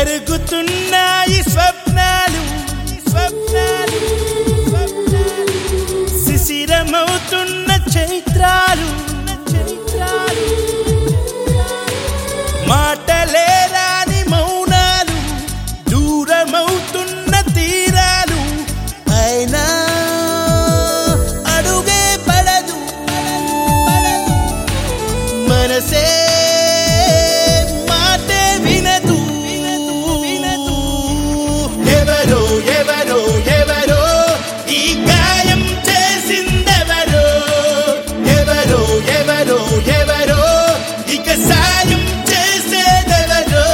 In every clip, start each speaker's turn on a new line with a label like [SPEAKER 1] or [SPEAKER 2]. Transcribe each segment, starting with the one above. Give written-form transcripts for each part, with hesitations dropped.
[SPEAKER 1] పెరుగుతున్నాయి స్వప్నాలు శిశిరమవుతున్న చైత్రాలు మాటలే రాని మౌనాలు దూరమవుతున్న తీరాలు అయినా అడుగే పడదు మనసే మాటే వినదు ఎవరో ఎవరో ఎవరో ఈ గాయం చేసిందెవరో ఎవరో ఎవరో ఎవరో ఇక సాయం చేసేదెవరో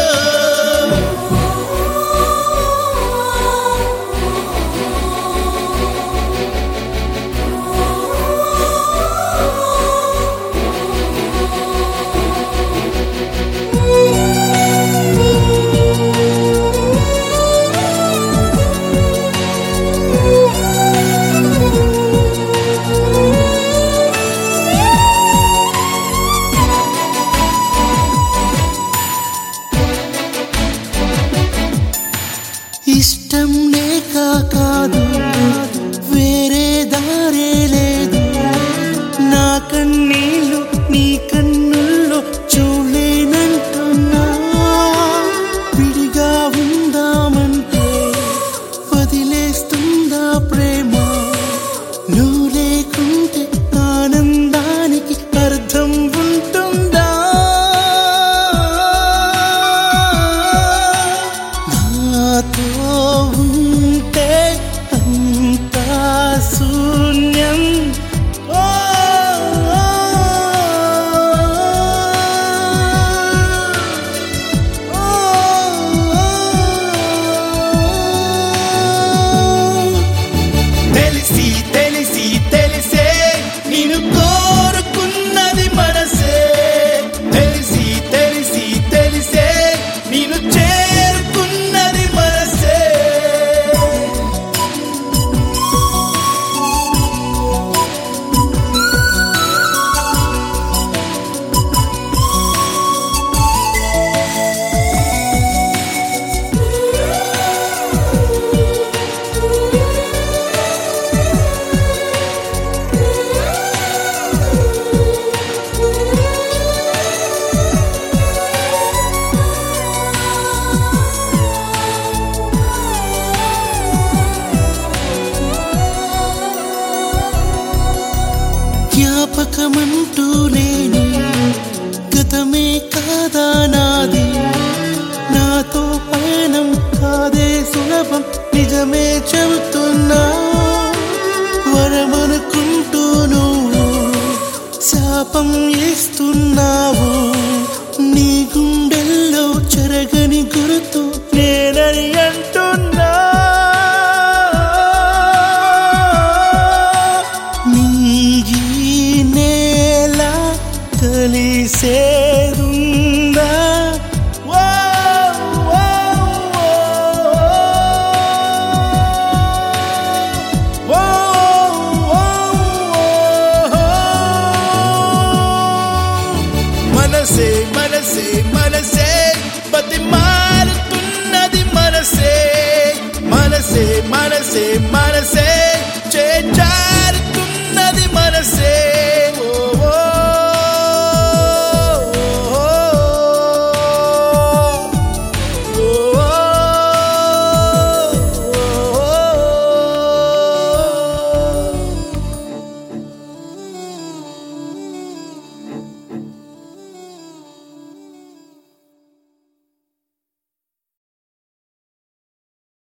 [SPEAKER 1] ఇష్టం లేక కాదు వేరే దారే లేదు నా కన్నీళ్ళు నీ కన్నుల్లో చూడలేనంటున్నా విడిగా ఉందామంటే వదిలేస్తుందా ప్రేమ నువ్వు లేకుంటే ఆనందానికి అర్థం ఉంటుందా నాతో ఉంటే అంతా శూన్యం తెలిసి తెలిసి తెలిసే నేను కోరుకున్నది మనసే తెలిసి తెలిసి తెలిసే నేను చేరుకున్నది మనసే జ్ఞాపకమంటూ లేని గతమే కాదా నాది నాతో పయనం కాదే సులభం నిజమే చెబుతున్నా వరమనుకుంటూ నువ్వు శాపం ఇస్తున్నావు నీ గుండెల్లో చెరగని గుర్తు నేనని అంటున్నా కలిసేదుందా మనసే మనసే మనసే బతిమాలుతున్నది మనసే మనసే మనసే మనసే